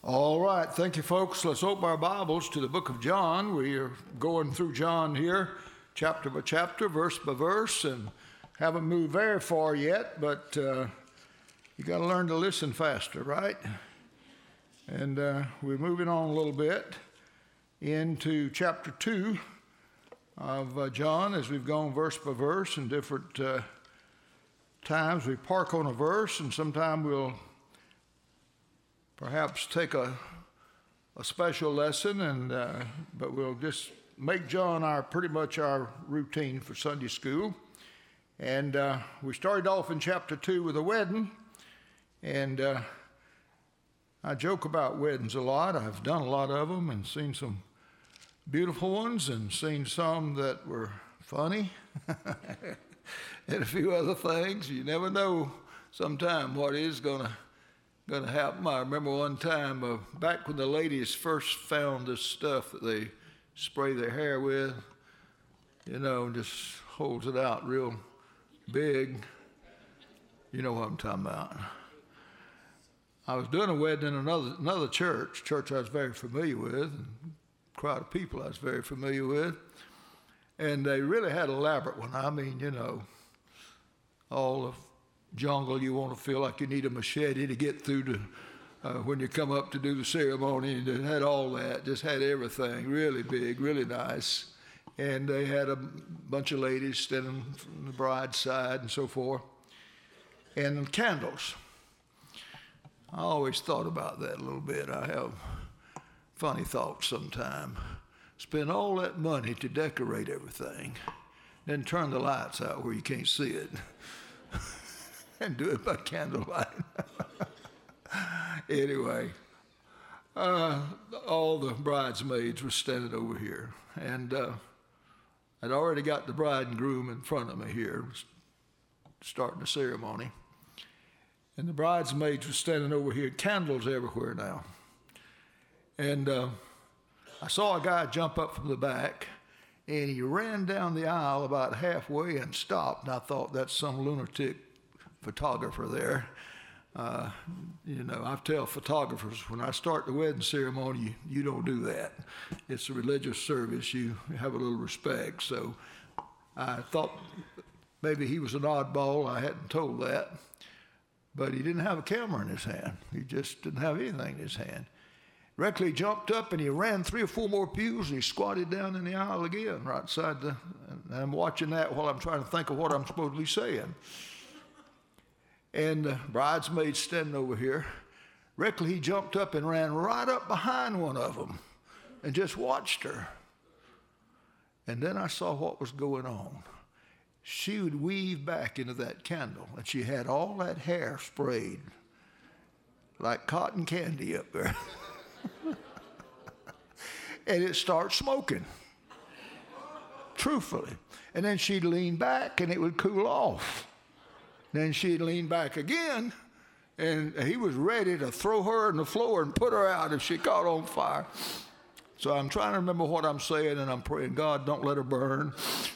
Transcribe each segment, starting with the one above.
All right, thank you, folks. Let's open our Bibles to the book of John. We are going through John here, chapter by chapter, verse by verse, and haven't moved very far yet, but you got to learn to listen faster, right? And we're moving on a little bit into chapter 2 of John as we've gone verse by verse, and different times we park on a verse, and sometime we'll perhaps take a special lesson, and but we'll just make John pretty much our routine for Sunday school. And we started off in chapter 2 with a wedding, and I joke about weddings a lot. I've done a lot of them and seen some beautiful ones and seen some that were funny and a few other things. You never know sometime what is going to happen. I remember one time back when the ladies first found this stuff that they spray their hair with, just holds it out real big. You know what I'm talking about. I was doing a wedding in another church I was very familiar with, and a crowd of people I was very familiar with, and they really had an elaborate one. I mean, all the jungle you want to feel like you need a machete to get through to when you come up to do the ceremony. It had all that, just had everything, really big, really nice. And they had a bunch of ladies standing from the bride's side and so forth. And candles. I always thought about that a little bit. I have funny thoughts sometimes. Spend all that money to decorate everything, then turn the lights out where you can't see it. And do it by candlelight. Anyway, all the bridesmaids were standing over here, and I'd already got the bride and groom in front of me here, starting the ceremony. And the bridesmaids were standing over here, candles everywhere now. And I saw a guy jump up from the back, and he ran down the aisle about halfway and stopped, and I thought, that's some lunatic photographer there. I tell photographers, when I start the wedding ceremony, you don't do that. It's a religious service. You have a little respect. So I thought maybe he was an oddball. I hadn't told that. But he didn't have a camera in his hand. He just didn't have anything in his hand. Directly he jumped up and he ran 3 or 4 more pews and he squatted down in the aisle again, right side and I'm watching that while I'm trying to think of what I'm supposed to be saying. And the bridesmaid standing over here, directly he jumped up and ran right up behind one of them and just watched her. And then I saw what was going on. She would weave back into that candle, and she had all that hair sprayed like cotton candy up there. And it starts smoking, truthfully. And then she'd lean back and it would cool off. Then she'd lean back again, and he was ready to throw her on the floor and put her out if she caught on fire. So I'm trying to remember what I'm saying, and I'm praying, God, don't let her burn.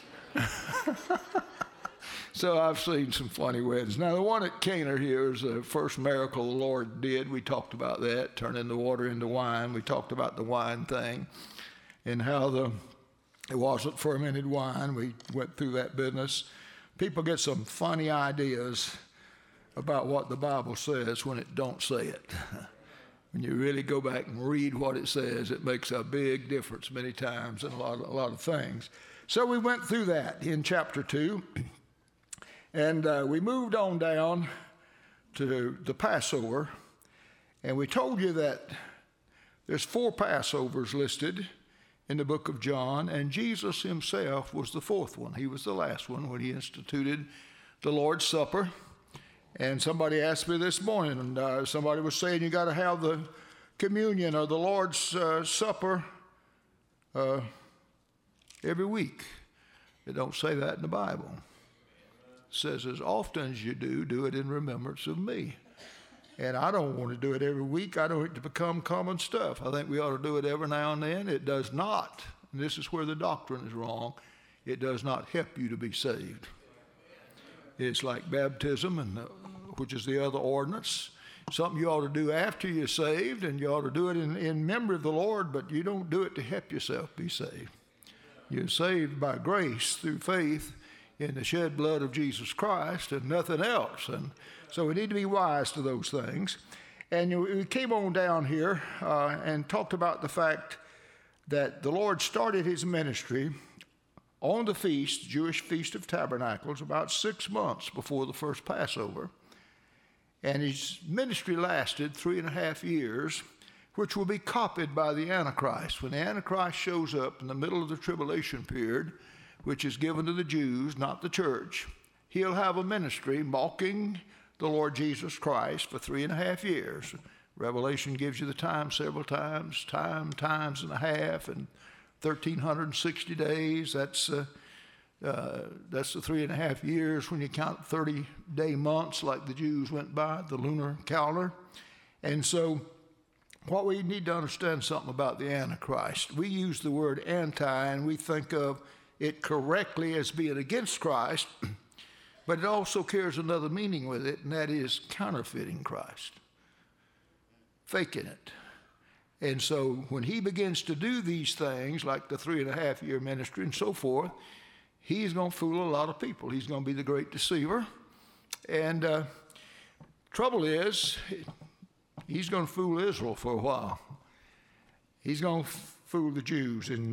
So I've seen some funny weddings. Now, the one at Cana here is the first miracle the Lord did. We talked about that, turning the water into wine. We talked about the wine thing and how it wasn't fermented wine. We went through that business. People get some funny ideas about what the Bible says when it don't say it. When you really go back and read what it says, it makes a big difference many times in a lot of things. So we went through that in chapter 2, and we moved on down to the Passover, and we told you that there's 4 Passovers listed in the book of John, and Jesus himself was the 4th one. He was the last one when he instituted the Lord's Supper. And somebody asked me this morning, and somebody was saying you got to have the communion or the Lord's Supper every week. It don't say that in the Bible. It says, as often as you do it in remembrance of me. And I don't want to do it every week. I don't want it to become common stuff. I think we ought to do it every now and then. It does not, and this is where the doctrine is wrong, it does not help you to be saved. It's like baptism, which is the other ordinance. something you ought to do after you're saved, and you ought to do it in memory of the Lord, but you don't do it to help yourself be saved. You're saved by grace through faith in the shed blood of Jesus Christ and nothing else. And so we need to be wise to those things. And we came on down here and talked about the fact that the Lord started his ministry on the feast, Jewish Feast of Tabernacles, about 6 months before the first Passover. And his ministry lasted 3.5 years, which will be copied by the Antichrist. When the Antichrist shows up in the middle of the tribulation period, which is given to the Jews, not the church, he'll have a ministry mocking the Lord Jesus Christ for 3.5 years. Revelation gives you the time several times, times and a half, and 1,360 days. That's the 3.5 years when you count 30-day months like the Jews went by, the lunar calendar. And so what we need to understand something about the Antichrist. We use the word anti, and we think of it correctly as being against Christ, but it also carries another meaning with it, and that is counterfeiting Christ, faking it. And so when he begins to do these things, like the 3.5-year ministry and so forth, he's going to fool a lot of people. He's going to be the great deceiver. And trouble is, he's going to fool Israel for a while. He's going to fool the Jews. In,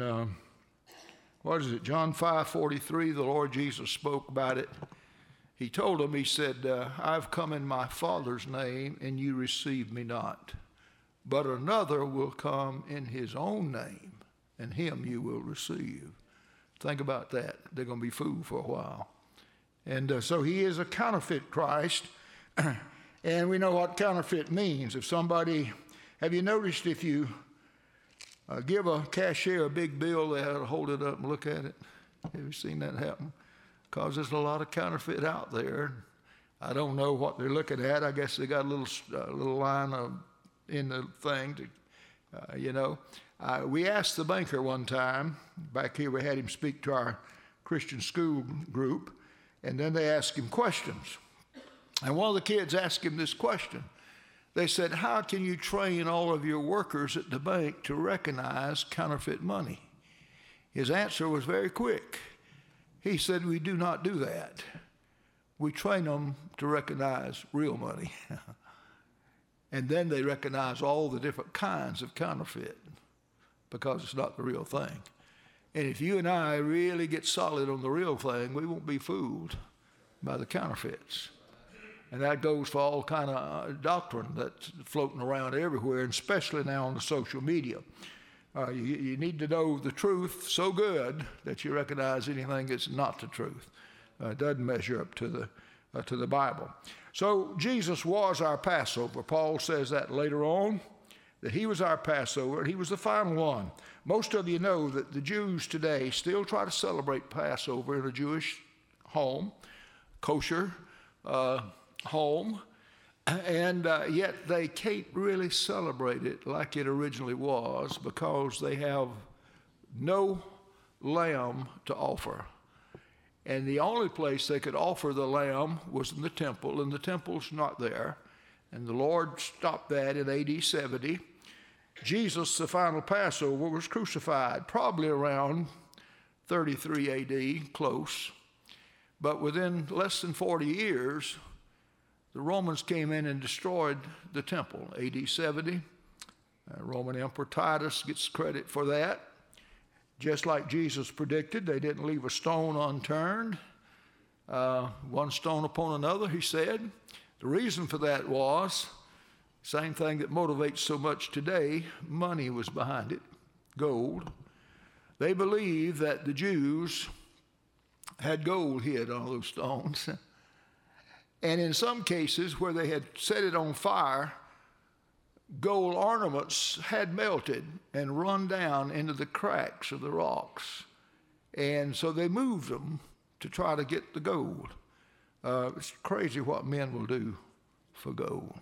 John 5:43, the Lord Jesus spoke about it. He told them, he said, I've come in my Father's name, and you receive me not. But another will come in his own name, and him you will receive. Think about that. They're going to be fooled for a while. And so he is a counterfeit Christ. And we know what counterfeit means. If somebody, have you noticed if you give a cashier a big bill, they have to hold it up and look at it? Have you seen that happen? Because there's a lot of counterfeit out there. I don't know what they're looking at. I guess they got a little line in the thing to, we asked the banker one time, back here we had him speak to our Christian school group, and then they asked him questions. And one of the kids asked him this question. They said, how can you train all of your workers at the bank to recognize counterfeit money? His answer was very quick. He said, we do not do that. We train them to recognize real money. And then they recognize all the different kinds of counterfeit because it's not the real thing. And if you and I really get solid on the real thing, we won't be fooled by the counterfeits. And that goes for all kind of doctrine that's floating around everywhere, and especially now on the social media. You need to know the truth so good that you recognize anything that's not the truth. It doesn't measure up to the Bible. So Jesus was our Passover. Paul says that later on, that he was our Passover, and he was the final one. Most of you know that the Jews today still try to celebrate Passover in a Jewish home, kosher home, and yet they can't really celebrate it like it originally was because they have no lamb to offer. And the only place they could offer the lamb was in the temple, and the temple's not there. And the Lord stopped that in AD 70. Jesus, the final Passover, was crucified, probably around 33 AD, close. But within less than 40 years, the Romans came in and destroyed the temple, AD 70. Roman Emperor Titus gets credit for that. Just like Jesus predicted, they didn't leave a stone unturned. One stone upon another, he said. The reason for that was, same thing that motivates so much today, money was behind it, gold. They believed that the Jews had gold hid on those stones. And in some cases where they had set it on fire, gold ornaments had melted and run down into the cracks of the rocks. And so they moved them to try to get the gold. It's crazy what men will do for gold.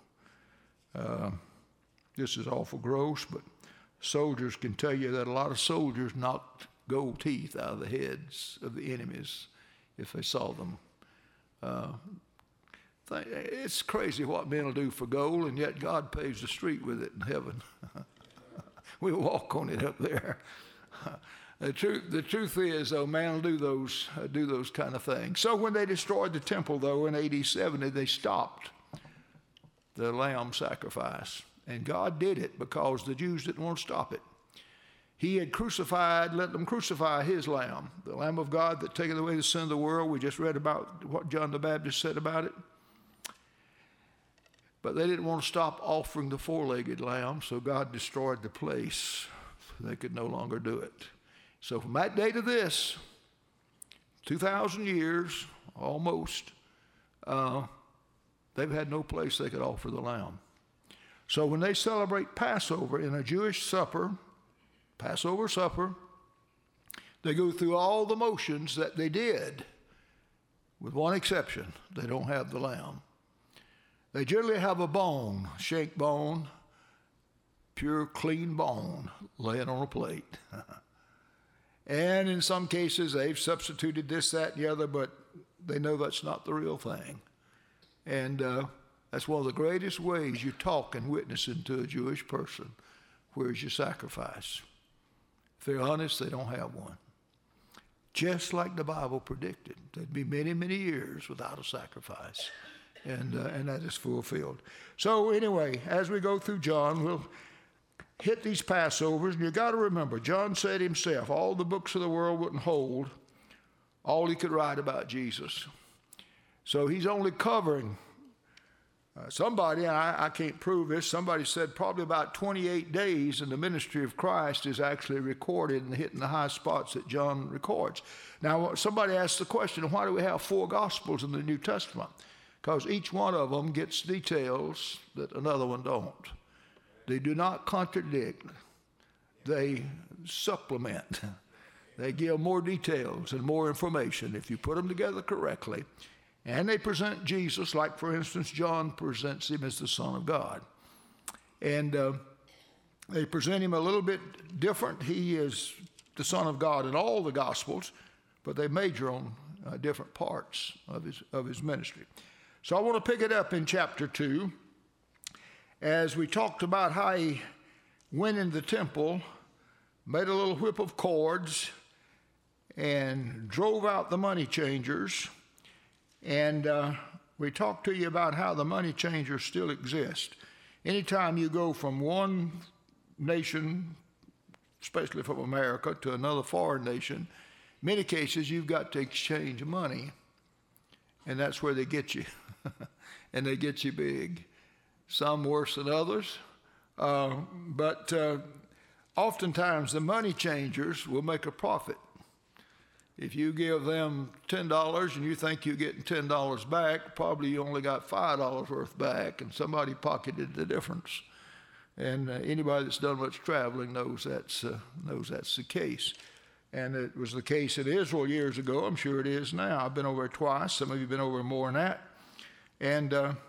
This is awful gross, but soldiers can tell you that a lot of soldiers knocked gold teeth out of the heads of the enemies if they saw them. It's crazy what men will do for gold, and yet God paves the street with it in heaven. We walk on it up there. The truth is, though, man will do those kind of things. So when they destroyed the temple, though, in AD 70, they stopped the lamb sacrifice. And God did it because the Jews didn't want to stop it. He had let them crucify his lamb, the Lamb of God that taketh away the sin of the world. We just read about what John the Baptist said about it. But they didn't want to stop offering the four-legged lamb, so God destroyed the place. They could no longer do it. So from that day to this, 2,000 years, almost, they've had no place they could offer the lamb. So when they celebrate Passover in a Jewish supper, Passover supper, they go through all the motions that they did, with one exception. They don't have the lamb. They generally have a bone, shank bone, pure, clean bone, laying on a plate. And in some cases, they've substituted this, that, and the other, but they know that's not the real thing. And that's one of the greatest ways you talk and witness into a Jewish person. Where's your sacrifice? If they're honest, they don't have one. Just like the Bible predicted. There'd be many, many years without a sacrifice. And that is fulfilled. So anyway, as we go through John, we'll hit these Passovers. And you got to remember, John said himself, all the books of the world wouldn't hold all he could write about Jesus. So he's only covering somebody, and I can't prove this, somebody said probably about 28 days in the ministry of Christ is actually recorded and hitting the high spots that John records. Now, somebody asked the question, why do we have 4 Gospels in the New Testament? Because each one of them gets details that another one don't. They do not contradict. They supplement. They give more details and more information if you put them together correctly. And they present Jesus, like, for instance, John presents him as the Son of God. And they present him a little bit different. He is the Son of God in all the Gospels, but they major on different parts of his ministry. So I want to pick it up in chapter 2, as we talked about how he went in the temple, made a little whip of cords, and drove out the money changers. And we talked to you about how the money changers still exist. Anytime you go from one nation, especially from America, to another foreign nation, in many cases you've got to exchange money. And that's where they get you. And they get you big. Some worse than others. But oftentimes the money changers will make a profit. If you give them $10 and you think you're getting $10 back, probably you only got $5 worth back, and somebody pocketed the difference. And anybody that's done much traveling knows that's the case. And it was the case in Israel years ago. I'm sure it is now. I've been over there twice. Some of you have been over more than that. And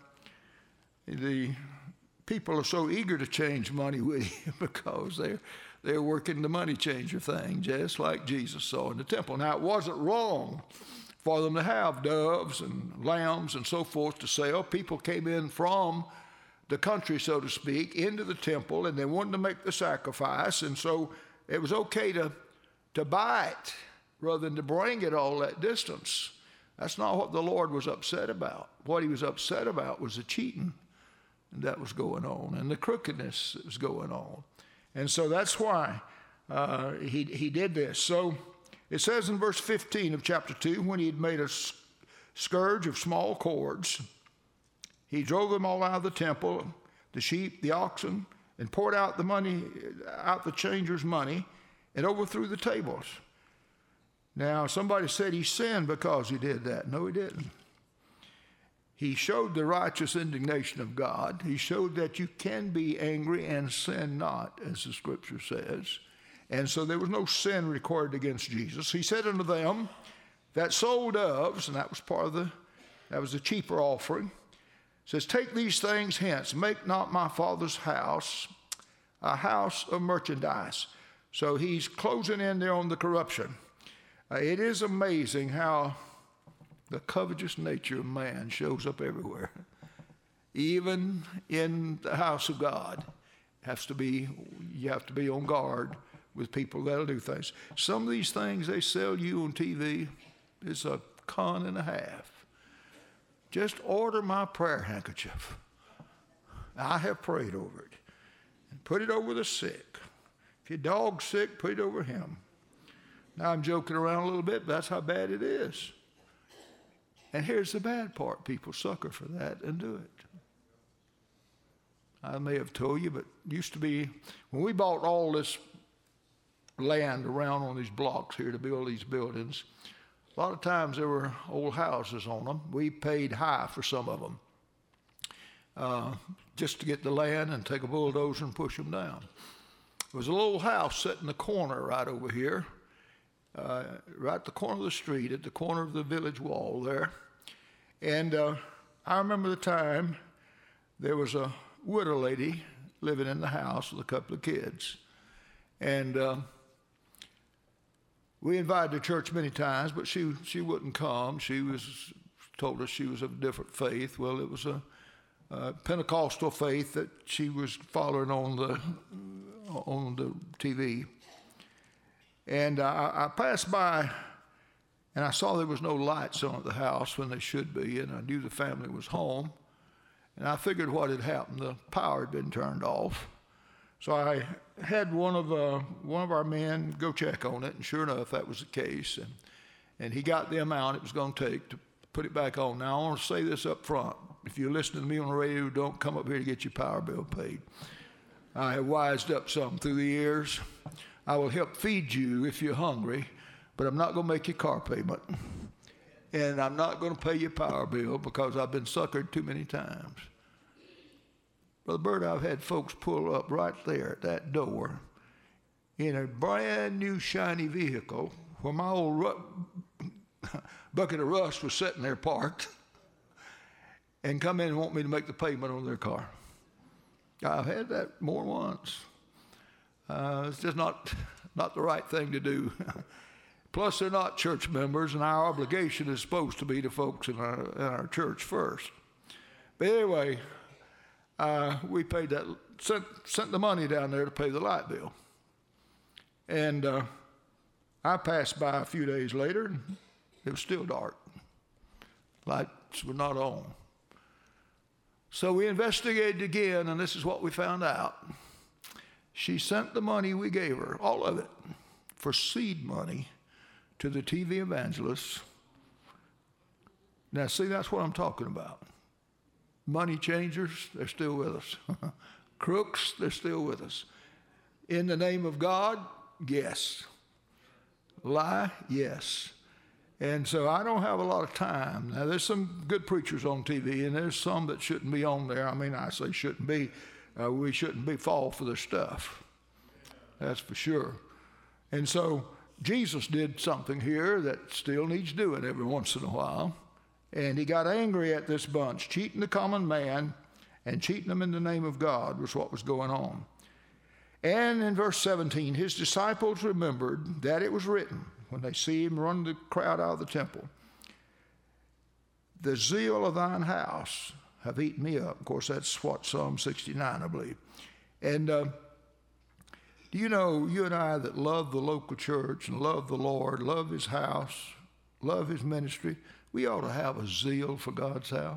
the people are so eager to change money with you because they're working the money changer thing, just like Jesus saw in the temple. Now, it wasn't wrong for them to have doves and lambs and so forth to sell. People came in from the country, so to speak, into the temple, and they wanted to make the sacrifice. And so it was okay to buy it rather than to bring it all that distance. That's not what the Lord was upset about. What he was upset about was the cheating that was going on and the crookedness that was going on. And so that's why he did this. So it says in verse 15 of chapter 2, when he had made a scourge of small cords, he drove them all out of the temple, the sheep, the oxen, and poured out the changers' money, and overthrew the tables. Now, somebody said he sinned because he did that. No, he didn't. He showed the righteous indignation of God. He showed that you can be angry and sin not, as the scripture says. And so there was no sin recorded against Jesus. He said unto them that sold doves, and that was the cheaper offering, says, take these things hence, make not my Father's house a house of merchandise. So he's closing in there on the corruption. It is amazing how The covetous nature of man shows up everywhere. Even in the house of God, you have to be on guard with people that'll do things. Some of these things they sell you on TV is a con and a half. Just order my prayer handkerchief. I have prayed over it. And put it over the sick. If your dog's sick, put it over him. Now I'm joking around a little bit, but that's how bad it is. And here's the bad part. People sucker for that and do it. I may have told you, but it used to be, when we bought all this land around on these blocks here to build these buildings, a lot of times there were old houses on them. We paid high for some of them just to get the land and take a bulldozer and push them down. There was a little house set in the corner right over here, right at the corner of the street, at the corner of the village wall there. And I remember the time there was a widow lady living in the house with a couple of kids. And we invited the church many times, but she wouldn't come. She told us she was of a different faith. Well, it was a Pentecostal faith that she was following on the TV. And I passed by, and I saw there was no lights on at the house when they should be, and I knew the family was home. And I figured what had happened, the power had been turned off. So I had one of our men go check on it, and sure enough, that was the case. And he got the amount it was going to take to put it back on. Now, I want to say this up front. If you're listening to me on the radio, don't come up here to get your power bill paid. I have wised up some through the years. I will help feed you if you're hungry, but I'm not going to make your car payment. And I'm not going to pay your power bill because I've been suckered too many times. Brother Bert, I've had folks pull up right there at that door in a brand new shiny vehicle where my old bucket of rust was sitting there parked and come in and want me to make the payment on their car. I've had that more than once. It's just not the right thing to do. Plus, they're not church members, and our obligation is supposed to be to folks in our church first. But anyway, we paid that, sent the money down there to pay the light bill. And I passed by a few days later, and it was still dark. Lights were not on. So we investigated again, and this is what we found out. She sent the money we gave her, all of it, for seed money to the TV evangelists. Now, see, that's what I'm talking about. Money changers, they're still with us. Crooks, they're still with us. In the name of God, yes. Lie, yes. And so I don't have a lot of time. Now, there's some good preachers on TV, and there's some that shouldn't be on there. I mean, I say shouldn't be. We shouldn't fall for their stuff. That's for sure. And so Jesus did something here that still needs doing every once in a while. And he got angry at this bunch. Cheating the common man and cheating them in the name of God was what was going on. And in verse 17, his disciples remembered that it was written, when they see him run the crowd out of the temple, the zeal of thine house have eaten me up. Of course, that's what Psalm 69, I believe. And do you know, you and I that love the local church and love the Lord, love his house, love his ministry, we ought to have a zeal for God's house.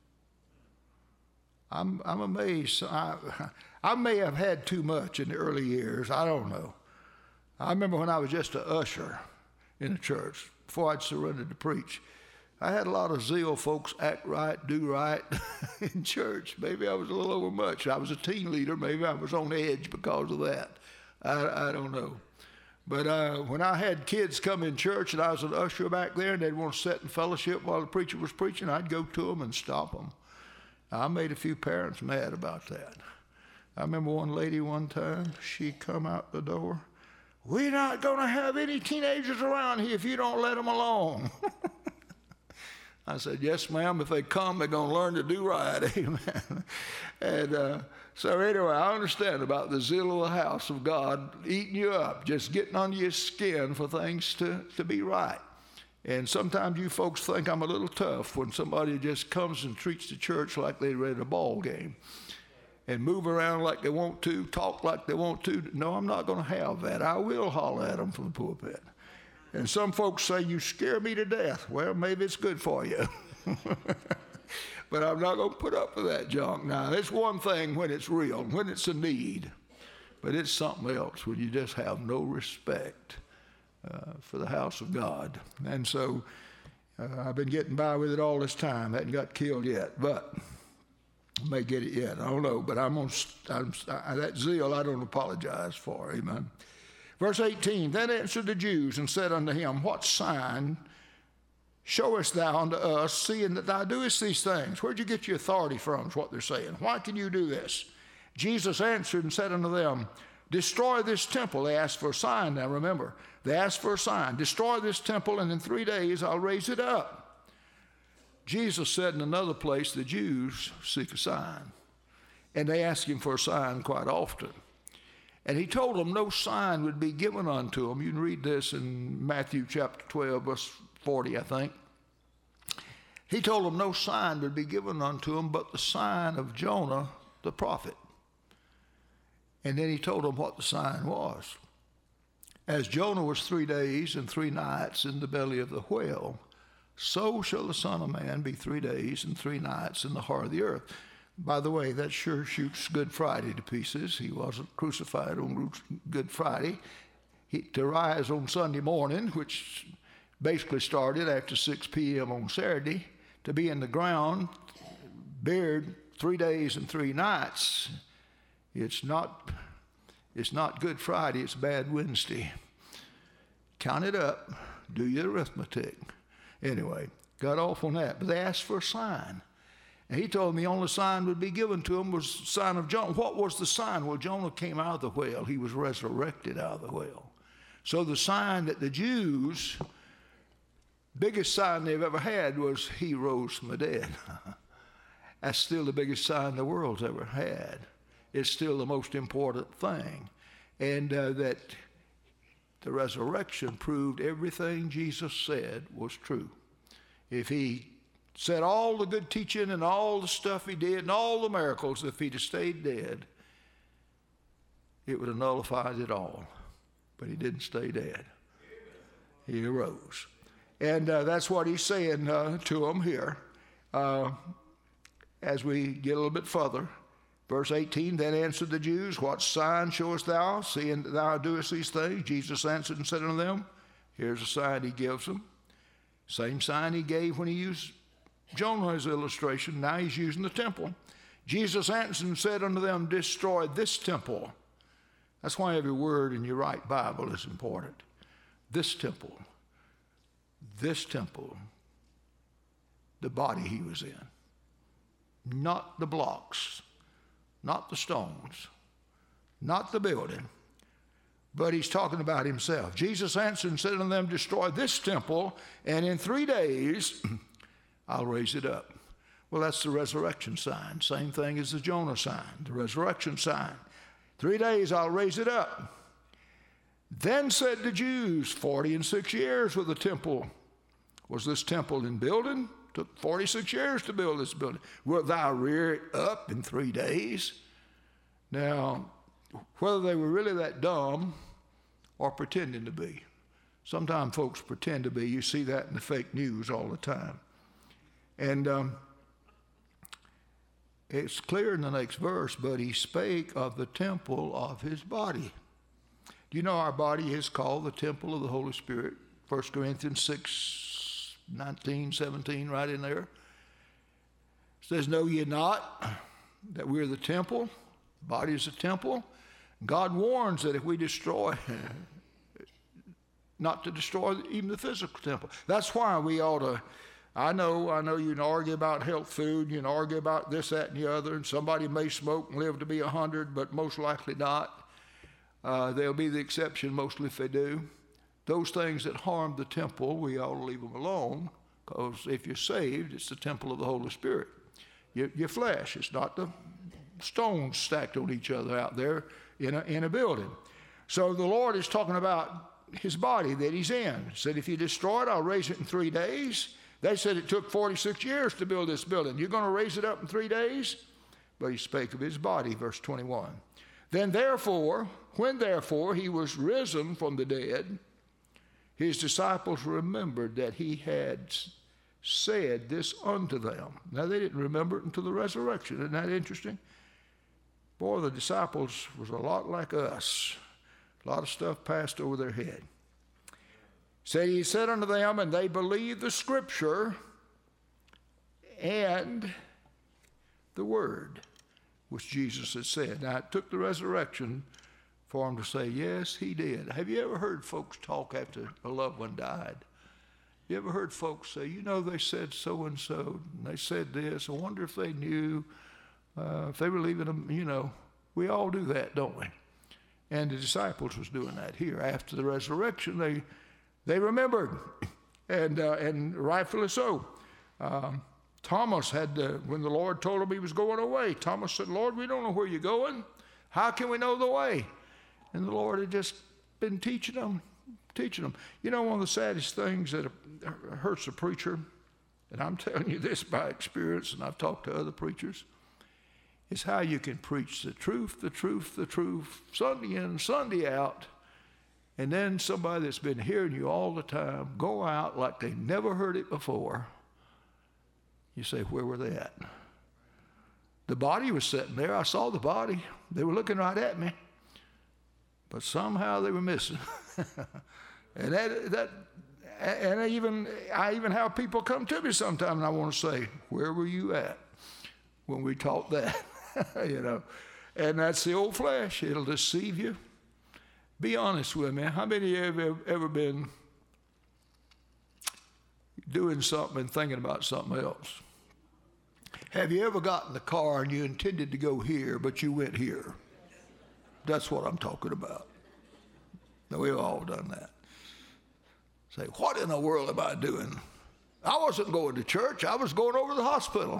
I'm amazed. I may have had too much in the early years. I don't know. I remember when I was just an usher in a church, before I'd surrendered to preach, I had a lot of zeal, folks, act right, do right in church. Maybe I was a little overmuch. I was a team leader. Maybe I was on edge because of that. I don't know. But when I had kids come in church and I was an usher back there and they'd want to sit in fellowship while the preacher was preaching, I'd go to them and stop them. I made a few parents mad about that. I remember one lady one time, she come out the door, "We're not going to have any teenagers around here if you don't let them alone." I said, "Yes, ma'am, if they come, they're going to learn to do right." Amen. And so anyway, I understand about the zeal of the house of God eating you up, just getting under your skin for things to be right. And sometimes you folks think I'm a little tough when somebody just comes and treats the church like they're at a ball game and move around like they want to, talk like they want to. No, I'm not going to have that. I will holler at them from the pulpit. And some folks say, you scare me to death. Well, maybe it's good for you. But I'm not going to put up with that junk. Now, it's one thing when it's real, when it's a need. But it's something else when you just have no respect for the house of God. And so I've been getting by with it all this time. I hadn't got killed yet, but I may get it yet. I don't know, but that zeal I don't apologize for. Amen. Verse 18, then answered the Jews and said unto him, what sign showest thou unto us, seeing that thou doest these things? Where'd you get your authority from, is what they're saying. Why can you do this? Jesus answered and said unto them, destroy this temple. They asked for a sign. Now remember, they asked for a sign. Destroy this temple, and in 3 days I'll raise it up. Jesus said in another place, the Jews seek a sign. And they ask him for a sign quite often. And he told them no sign would be given unto them. You can read this in Matthew chapter 12, verse 40, I think. He told them no sign would be given unto them but the sign of Jonah the prophet. And then he told them what the sign was. As Jonah was 3 days and 3 nights in the belly of the whale, so shall the Son of Man be 3 days and 3 nights in the heart of the earth. By the way, that sure shoots Good Friday to pieces. He wasn't crucified on Good Friday. To rise on Sunday morning, which basically started after 6 p.m. on Saturday, to be in the ground, buried 3 days and 3 nights, it's not Good Friday, it's bad Wednesday. Count it up, do your arithmetic. Anyway, got off on that, but they asked for a sign. And he told them the only sign would be given to him was the sign of Jonah. What was the sign? Well, Jonah came out of the whale. He was resurrected out of the whale. So the sign that the Jews, biggest sign they've ever had was he rose from the dead. That's still the biggest sign the world's ever had. It's still the most important thing. And that the resurrection proved everything Jesus said was true. If he said all the good teaching and all the stuff he did and all the miracles, if he'd have stayed dead, it would have nullified it all. But he didn't stay dead. He arose. And that's what he's saying to them here as we get a little bit further. Verse 18, then answered the Jews, what sign showest thou, seeing that thou doest these things? Jesus answered and said unto them, here's a sign he gives them. Same sign he gave when he used Jonah as illustration. Now he's using the temple. Jesus answered and said unto them, destroy this temple. That's why every word in your right Bible is important. This temple, the body he was in, not the blocks, not the stones, not the building, but he's talking about himself. Jesus answered and said unto them, destroy this temple, and in 3 days I'll raise it up. Well, that's the resurrection sign. Same thing as the Jonah sign, the resurrection sign. 3 days I'll raise it up. Then said the Jews, 46 years with the temple. Was this temple in building? Took 46 years to build this building. Wilt thou rear it up in 3 days? Now, whether they were really that dumb or pretending to be. Sometimes folks pretend to be. You see that in the fake news all the time. And it's clear in the next verse, but he spake of the temple of his body. Do you know our body is called the temple of the Holy Spirit? 1 Corinthians 6, 19, 17, right in there. It says, know ye not that we're the temple? The body is a temple. God warns that if we destroy, not to destroy even the physical temple. That's why we ought to, I know you can argue about health food, you can argue about this, that, and the other, and somebody may smoke and live to be 100, but most likely not. They'll be the exception mostly if they do. Those things that harm the temple, we ought to leave them alone, because if you're saved, it's the temple of the Holy Spirit. Your flesh, it's not the stones stacked on each other out there in a building. So the Lord is talking about his body that he's in. He said, if you destroy it, I'll raise it in 3 days. They said it took 46 years to build this building. You're going to raise it up in 3 days? But he spake of his body, verse 21. Then therefore, when therefore he was risen from the dead, his disciples remembered that he had said this unto them. Now, they didn't remember it until the resurrection. Isn't that interesting? Boy, the disciples was a lot like us. A lot of stuff passed over their head. Said he said unto them, and they believed the scripture and the word which Jesus had said. Now, it took the resurrection for him to say, yes, he did. Have you ever heard folks talk after a loved one died? You ever heard folks say, you know, they said so-and-so, and they said this. I wonder if they knew, if they were leaving them, you know. We all do that, don't we? And the disciples was doing that here. After the resurrection, they remembered, and rightfully so. Thomas had, when the Lord told him he was going away, Thomas said, Lord, we don't know where you're going. How can we know the way? And the Lord had just been teaching them. You know, one of the saddest things that hurts a preacher, and I'm telling you this by experience, and I've talked to other preachers, is how you can preach the truth, Sunday in, Sunday out, and then somebody that's been hearing you all the time go out like they never heard it before. You say, where were they at? The body was sitting there. I saw the body. They were looking right at me. But somehow they were missing. And I even have people come to me sometimes, and I want to say, where were you at when we taught that? You know, and that's the old flesh. It'll deceive you. Be honest with me. How many of you have ever been doing something and thinking about something else? Have you ever got in the car and you intended to go here, but you went here? That's what I'm talking about. Now, we've all done that. Say, what in the world am I doing? I wasn't going to church. I was going over to the hospital.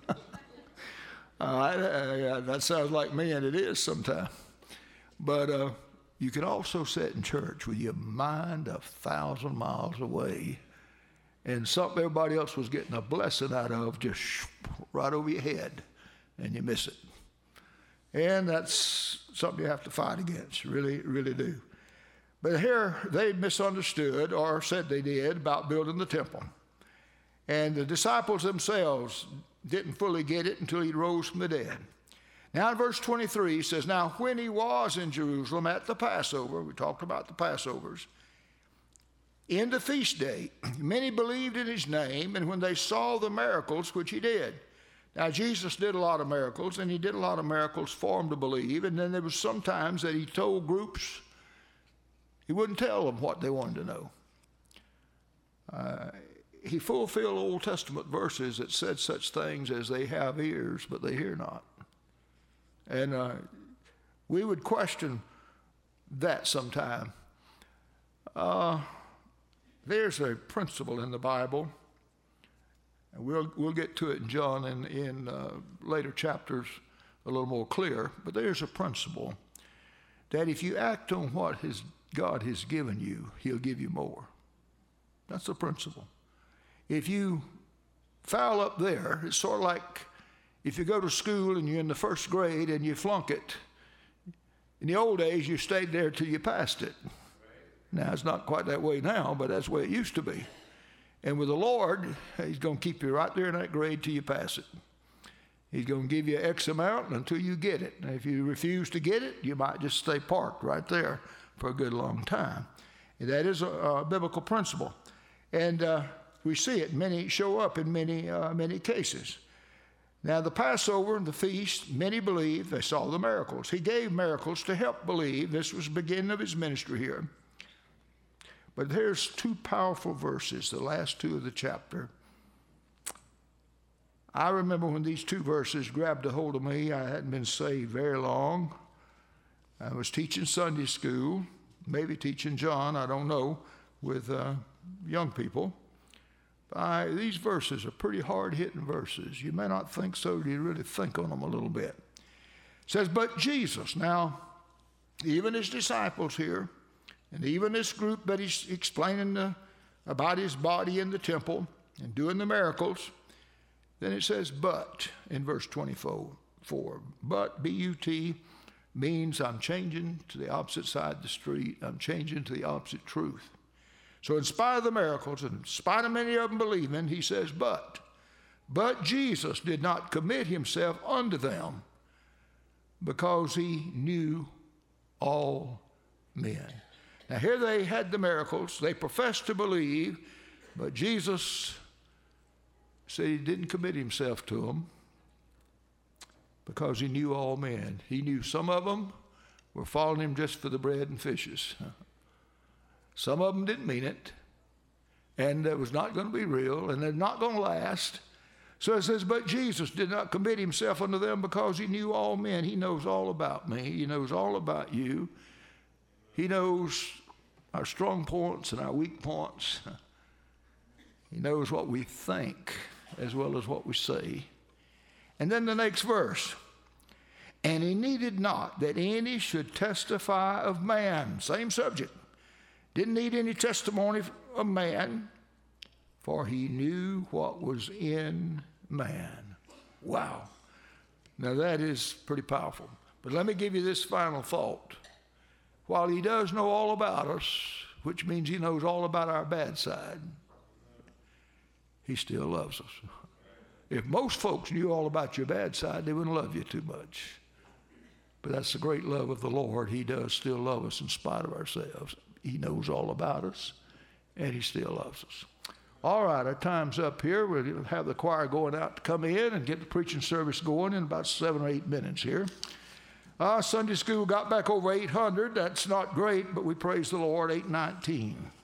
That sounds like me, and it is sometimes. But you can also sit in church with your mind 1,000 miles away, and something everybody else was getting a blessing out of just right over your head, and you miss it. And that's something you have to fight against, really, really do. But here they misunderstood, or said they did, about building the temple. And the disciples themselves didn't fully get it until he rose from the dead. Now in verse 23 he says, now when he was in Jerusalem at the Passover, we talked about the Passovers, in the feast day, many believed in his name, and when they saw the miracles which he did. Now, Jesus did a lot of miracles, and he did a lot of miracles for them to believe, and then there was sometimes that he told groups, he wouldn't tell them what they wanted to know. He fulfilled Old Testament verses that said such things as they have ears, but they hear not. And we would question that sometime. There's a principle in the Bible, and we'll get to it in John in later chapters a little more clear, but there's a principle that if you act on what God has given you, he'll give you more. That's the principle. If you foul up there, it's sort of like if you go to school and you're in the first grade and you flunk it. In the old days, you stayed there till you passed it. Now, it's not quite that way now, but that's the way it used to be. And with the Lord, he's going to keep you right there in that grade till you pass it. He's going to give you X amount until you get it. And if you refuse to get it, you might just stay parked right there for a good long time. And that is a biblical principle. And we see it show up in many cases. Now, the Passover and the feast, many believed they saw the miracles. He gave miracles to help believe. This was the beginning of his ministry here. But there's two powerful verses, the last two of the chapter. I remember when these two verses grabbed a hold of me. I hadn't been saved very long. I was teaching Sunday school, maybe teaching John, I don't know, with young people. These verses are pretty hard-hitting verses. You may not think so. You really think on them a little bit. It says, but Jesus. Now, even his disciples here, And even this group that he's explaining about his body in the temple and doing the miracles, then it says, but, in verse 24, but, B-U-T, means I'm changing to the opposite side of the street. I'm changing to the opposite truth. So in spite of the miracles, and in spite of many of them believing, he says, but Jesus did not commit himself unto them because he knew all men. Now here they had the miracles. They professed to believe, but Jesus said he didn't commit himself to them because he knew all men. He knew some of them were following him just for the bread and fishes. Some of them didn't mean it, and it was not going to be real, and they're not going to last. So it says, but Jesus did not commit himself unto them because he knew all men. He knows all about me. He knows all about you. He knows our strong points and our weak points. He knows what we think as well as what we say. And then the next verse, and he needed not that any should testify of man. Same subject. Didn't need any testimony of man, for he knew what was in man. Wow. Now that is pretty powerful. But let me give you this final thought. While he does know all about us, which means he knows all about our bad side, he still loves us. If most folks knew all about your bad side, they wouldn't love you too much. But that's the great love of the Lord. He does still love us in spite of ourselves. He knows all about us, and he still loves us. All right, our time's up here. We'll have the choir going out to come in and get the preaching service going in about 7 or 8 minutes here. Sunday school got back over 800. That's not great, but we praise the Lord, 819.